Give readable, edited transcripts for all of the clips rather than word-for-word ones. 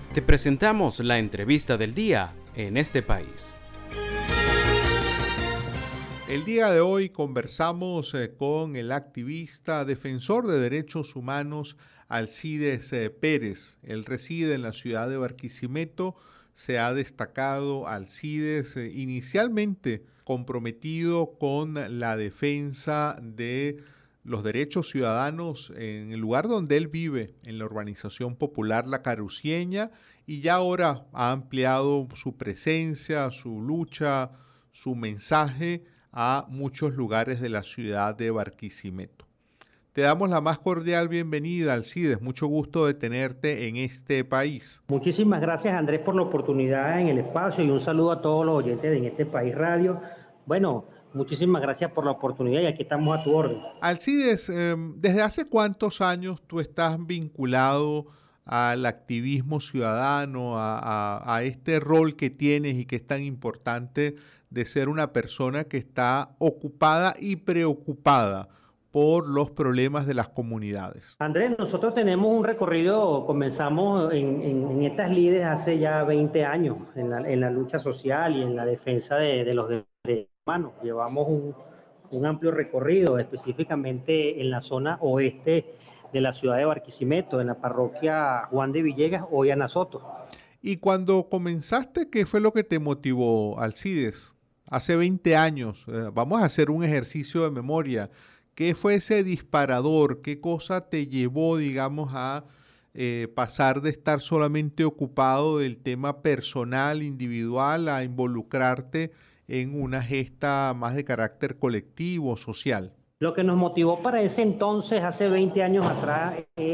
Te presentamos la entrevista del día en este país. El día de hoy conversamos con el activista defensor de derechos humanos Alcides Pérez. Él reside en la ciudad de Barquisimeto. Se ha destacado Alcides inicialmente comprometido con la defensa de los derechos ciudadanos en el lugar donde él vive, en la urbanización popular La Carucieña, y ya ahora ha ampliado su presencia, su lucha, su mensaje a muchos lugares de la ciudad de Barquisimeto. Te damos la más cordial bienvenida, Alcides. Mucho gusto de tenerte en este país. Muchísimas gracias, Andrés, por la oportunidad en el espacio y un saludo a todos los oyentes de En este país radio. Bueno, muchísimas gracias por la oportunidad y aquí estamos a tu orden. Alcides, ¿desde hace cuántos años tú estás vinculado al activismo ciudadano, a este rol que tienes y que es tan importante de ser una persona que está ocupada y preocupada por los problemas de las comunidades? Andrés, nosotros tenemos un recorrido, comenzamos en estas lides hace ya 20 años, en la lucha social y en la defensa de los derechos humanos. Llevamos un amplio recorrido, específicamente en la zona oeste de la ciudad de Barquisimeto, en la parroquia Juan de Villegas, hoy Anasoto. Y cuando comenzaste, ¿qué fue lo que te motivó, Alcides? Hace 20 años, vamos a hacer un ejercicio de memoria. ¿Qué fue ese disparador? ¿Qué cosa te llevó, digamos, a pasar de estar solamente ocupado del tema personal, individual, a involucrarte en una gesta más de carácter colectivo, social? Lo que nos motivó para ese entonces, hace 20 años atrás,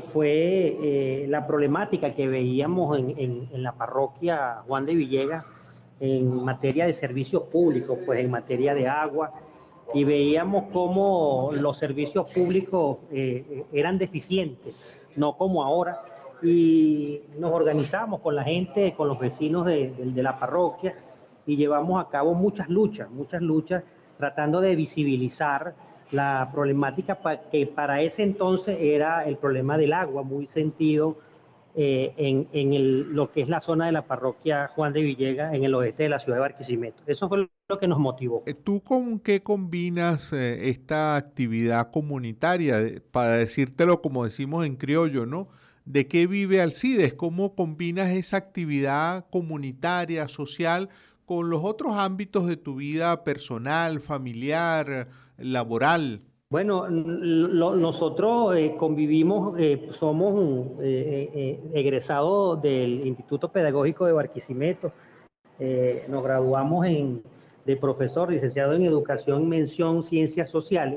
fue la problemática que veíamos en la parroquia Juan de Villegas en materia de servicios públicos, pues en materia de agua, y veíamos cómo los servicios públicos eran deficientes, no como ahora, y nos organizamos con la gente, con los vecinos de la parroquia, y llevamos a cabo muchas luchas, tratando de visibilizar la problemática que para ese entonces era el problema del agua, muy sentido lo que es la zona de la parroquia Juan de Villegas, en el oeste de la ciudad de Barquisimeto. Eso fue lo que nos motivó. ¿Tú con qué combinas esta actividad comunitaria? Para decírtelo como decimos en criollo, ¿no? ¿De qué vive Alcides? ¿Cómo combinas esa actividad comunitaria, social, con los otros ámbitos de tu vida personal, familiar, laboral? Bueno, nosotros convivimos, somos egresados del Instituto Pedagógico de Barquisimeto. Nos graduamos de profesor, licenciado en Educación, mención Ciencias Sociales,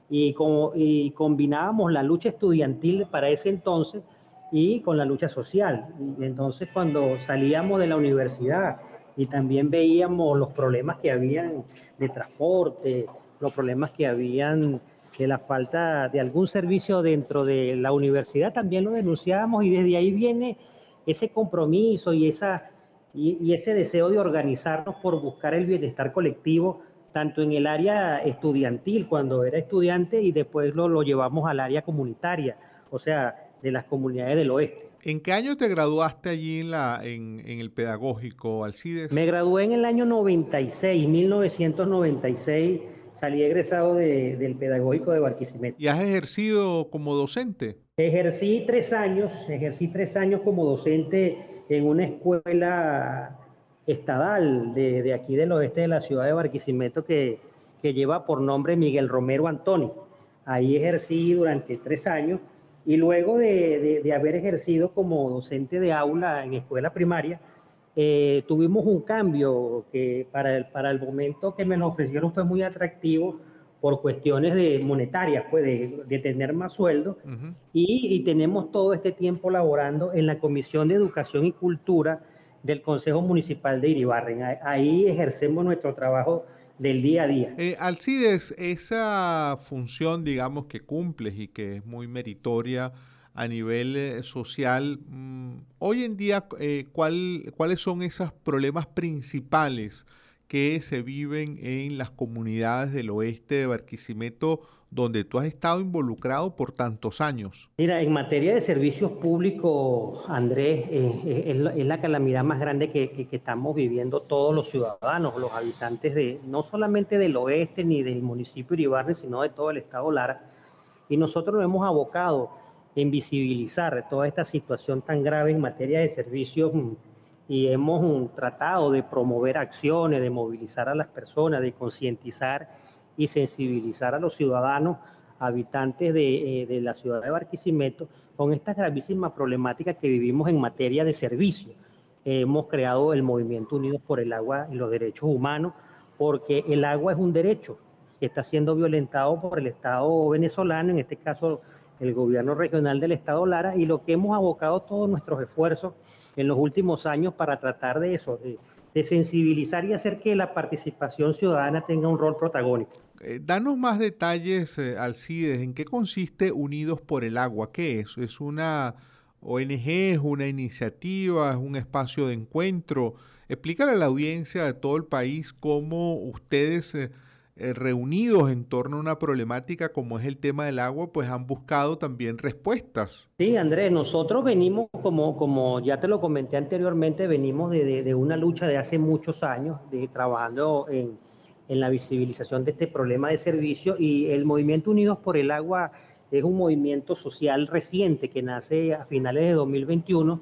y combinábamos la lucha estudiantil para ese entonces y con la lucha social. Y entonces, cuando salíamos de la universidad y también veíamos los problemas que habían de transporte, los problemas que habían de la falta de algún servicio dentro de la universidad, también lo denunciábamos, y desde ahí viene ese compromiso y ese deseo de organizarnos por buscar el bienestar colectivo, tanto en el área estudiantil, cuando era estudiante, y después lo llevamos al área comunitaria, o sea, de las comunidades del oeste. ¿En qué año te graduaste allí en el pedagógico, Alcides? Me gradué en el año 96, 1996, salí egresado del Pedagógico de Barquisimeto. ¿Y has ejercido como docente? Ejercí 3 años como docente en una escuela estadal de aquí del oeste de la ciudad de Barquisimeto que lleva por nombre Miguel Romero Antonio. Ahí ejercí durante 3 años, y luego de haber ejercido como docente de aula en escuela primaria, tuvimos un cambio que para el momento que me lo ofrecieron fue muy atractivo por cuestiones monetarias, pues de tener más sueldo, Uh-huh. y tenemos todo este tiempo laborando en la Comisión de Educación y Cultura del Consejo Municipal de Iribarren. Ahí ejercemos nuestro trabajo del día a día. Alcides, esa función, digamos, que cumples y que es muy meritoria a nivel social, hoy en día, ¿cuáles son esos problemas principales que se viven en las comunidades del oeste de Barquisimeto, donde tú has estado involucrado por tantos años. Mira, en materia de servicios públicos, Andrés, es la calamidad más grande que estamos viviendo todos los ciudadanos, los habitantes de no solamente del oeste ni del municipio de Iribarren, sino de todo el estado Lara. Y nosotros nos hemos abocado en visibilizar toda esta situación tan grave en materia de servicios y hemos tratado de promover acciones, de movilizar a las personas, de concientizar y sensibilizar a los ciudadanos habitantes de la ciudad de Barquisimeto con esta gravísima problemática que vivimos en materia de servicios. Hemos creado el Movimiento Unidos por el Agua y los Derechos Humanos, porque el agua es un derecho que está siendo violentado por el Estado venezolano, en este caso el gobierno regional del Estado Lara, y lo que hemos abocado todos nuestros esfuerzos en los últimos años para tratar de eso, de sensibilizar y hacer que la participación ciudadana tenga un rol protagónico. Danos más detalles, Alcides, ¿en qué consiste Unidos por el Agua? ¿Qué es? ¿Es una ONG, es una iniciativa, es un espacio de encuentro? Explícale a la audiencia de todo el país cómo ustedes, reunidos en torno a una problemática como es el tema del agua, pues han buscado también respuestas. Sí, Andrés, nosotros venimos, como ya te lo comenté anteriormente, venimos de una lucha de hace muchos años, trabajando en la visibilización de este problema de servicio, y el Movimiento Unidos por el Agua es un movimiento social reciente que nace a finales de 2021,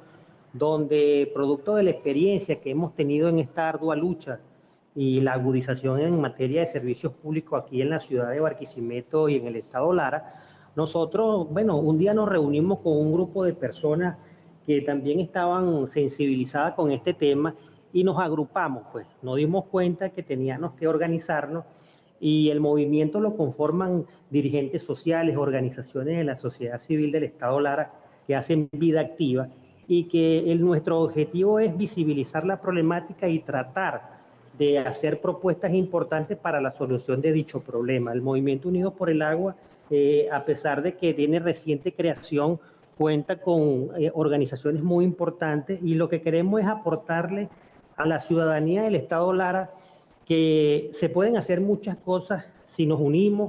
donde producto de la experiencia que hemos tenido en esta ardua lucha y la agudización en materia de servicios públicos aquí en la ciudad de Barquisimeto y en el estado Lara, nosotros, bueno, un día nos reunimos con un grupo de personas que también estaban sensibilizadas con este tema y nos agrupamos, pues nos dimos cuenta que teníamos que organizarnos, y el movimiento lo conforman dirigentes sociales, organizaciones de la sociedad civil del estado Lara que hacen vida activa, y que nuestro objetivo es visibilizar la problemática y tratar de hacer propuestas importantes para la solución de dicho problema. El Movimiento Unidos por el Agua, a pesar de que tiene reciente creación, cuenta con organizaciones muy importantes, y lo que queremos es aportarle a la ciudadanía del estado Lara que se pueden hacer muchas cosas si nos unimos,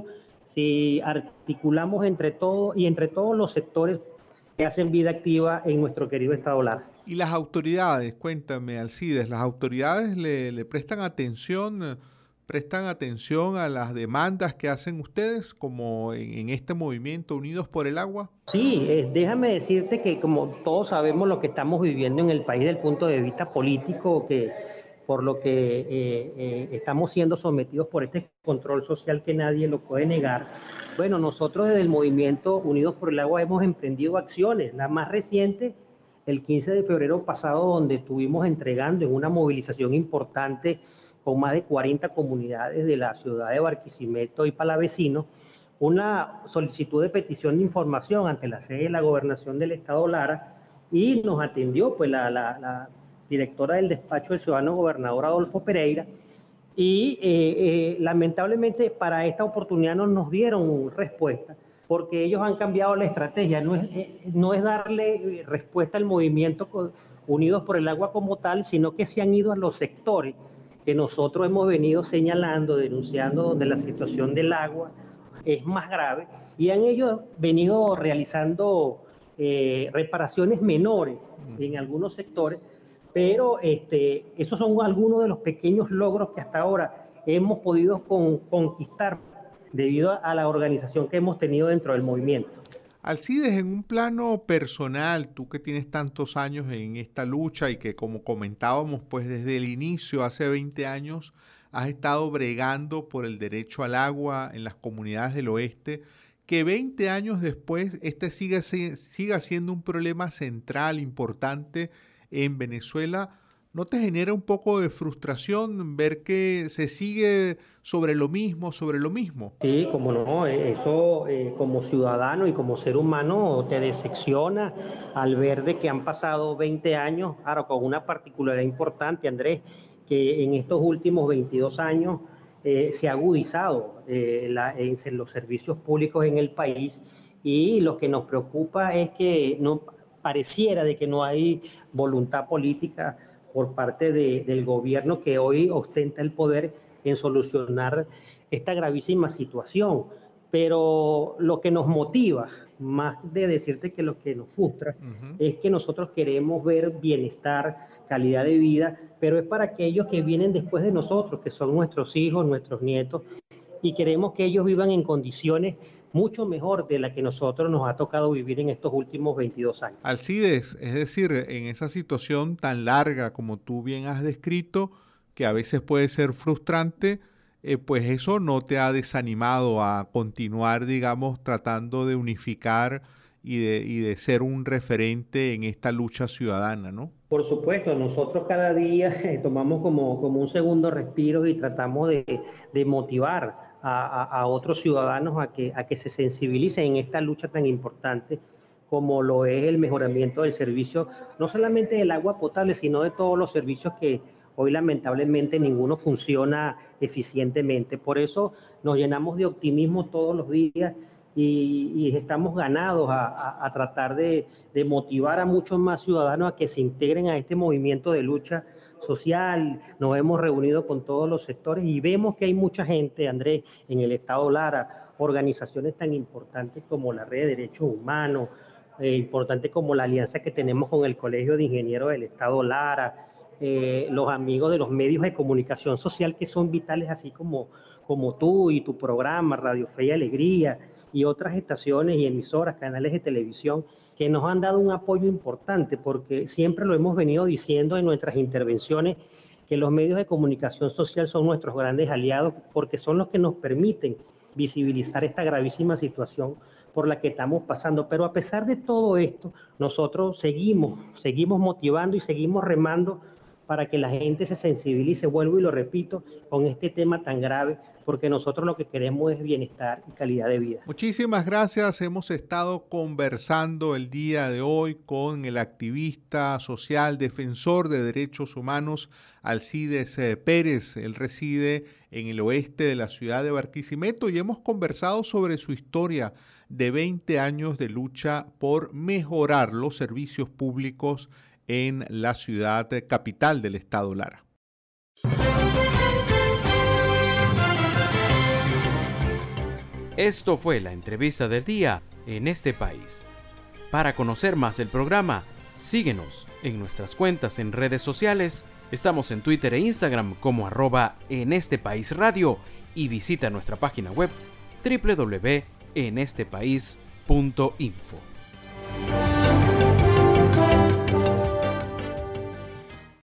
si articulamos entre todos y entre todos los sectores que hacen vida activa en nuestro querido estado Lara. Y las autoridades, cuéntame, Alcides, ¿las autoridades le prestan atención a las demandas que hacen ustedes, como en este movimiento Unidos por el Agua? Sí, déjame decirte que como todos sabemos lo que estamos viviendo en el país desde el punto de vista político, que por lo que estamos siendo sometidos por este control social que nadie lo puede negar. Bueno, nosotros desde el Movimiento Unidos por el Agua hemos emprendido acciones. La más reciente, el 15 de febrero pasado, donde estuvimos entregando en una movilización importante con más de 40 comunidades de la ciudad de Barquisimeto y Palavecino, una solicitud de petición de información ante la sede de la Gobernación del Estado Lara, y nos atendió pues la directora del despacho del ciudadano gobernador Adolfo Pereira, y lamentablemente para esta oportunidad no nos dieron respuesta, porque ellos han cambiado la estrategia. No es darle respuesta al Movimiento Unidos por el Agua como tal, sino que se han ido a los sectores que nosotros hemos venido señalando, denunciando, donde la situación del agua es más grave, y han ellos venido realizando reparaciones menores en algunos sectores, pero esos son algunos de los pequeños logros que hasta ahora hemos podido conquistar debido a la organización que hemos tenido dentro del movimiento. Alcides, en un plano personal, tú que tienes tantos años en esta lucha y que, como comentábamos, pues desde el inicio, hace 20 años, has estado bregando por el derecho al agua en las comunidades del oeste, que 20 años después siga siendo un problema central, importante en Venezuela. ¿No te genera un poco de frustración ver que se sigue sobre lo mismo? Sí, como no, eso como ciudadano y como ser humano te decepciona al ver de que han pasado 20 años, claro, con una particularidad importante, Andrés, que en estos últimos 22 años se ha agudizado en los servicios públicos en el país, y lo que nos preocupa es que no pareciera de que no hay voluntad política por parte del gobierno que hoy ostenta el poder en solucionar esta gravísima situación. pero lo que nos motiva, más de decirte que lo que nos frustra, es que nosotros queremos ver bienestar, calidad de vida, pero es para aquellos que vienen después de nosotros, que son nuestros hijos, nuestros nietos, y queremos que ellos vivan en condiciones mucho mejor de la que nosotros nos ha tocado vivir en estos últimos 22 años. Alcides, es decir, en esa situación tan larga como tú bien has descrito, que a veces puede ser frustrante, pues eso no te ha desanimado a continuar, digamos, tratando de unificar y de ser un referente en esta lucha ciudadana, ¿no? Por supuesto, nosotros cada día tomamos como un segundo respiro y tratamos de motivar a otros ciudadanos a que se sensibilicen en esta lucha tan importante como lo es el mejoramiento del servicio, no solamente del agua potable, sino de todos los servicios que hoy lamentablemente ninguno funciona eficientemente. Por eso nos llenamos de optimismo todos los días y estamos ganados a tratar de motivar a muchos más ciudadanos a que se integren a este movimiento de lucha social. Nos hemos reunido con todos los sectores y vemos que hay mucha gente, Andrés, en el Estado Lara, organizaciones tan importantes como la Red de Derechos Humanos, importantes como la alianza que tenemos con el Colegio de Ingenieros del Estado Lara, los amigos de los medios de comunicación social que son vitales, así como tú y tu programa, Radio Fe y Alegría, y otras estaciones y emisoras, canales de televisión, que nos han dado un apoyo importante, porque siempre lo hemos venido diciendo en nuestras intervenciones, que los medios de comunicación social son nuestros grandes aliados, porque son los que nos permiten visibilizar esta gravísima situación por la que estamos pasando. Pero a pesar de todo esto, nosotros seguimos motivando y seguimos remando para que la gente se sensibilice, vuelvo y lo repito, con este tema tan grave, porque nosotros lo que queremos es bienestar y calidad de vida. Muchísimas gracias. Hemos estado conversando el día de hoy con el activista social, defensor de derechos humanos, Alcides Pérez. Él reside en el oeste de la ciudad de Barquisimeto y hemos conversado sobre su historia de 20 años de lucha por mejorar los servicios públicos en la ciudad capital del estado Lara. Esto fue la entrevista del día en este país. Para conocer más el programa, síguenos en nuestras cuentas en redes sociales. Estamos en Twitter e Instagram como @enestepaisradio y visita nuestra página web www.enestepais.info.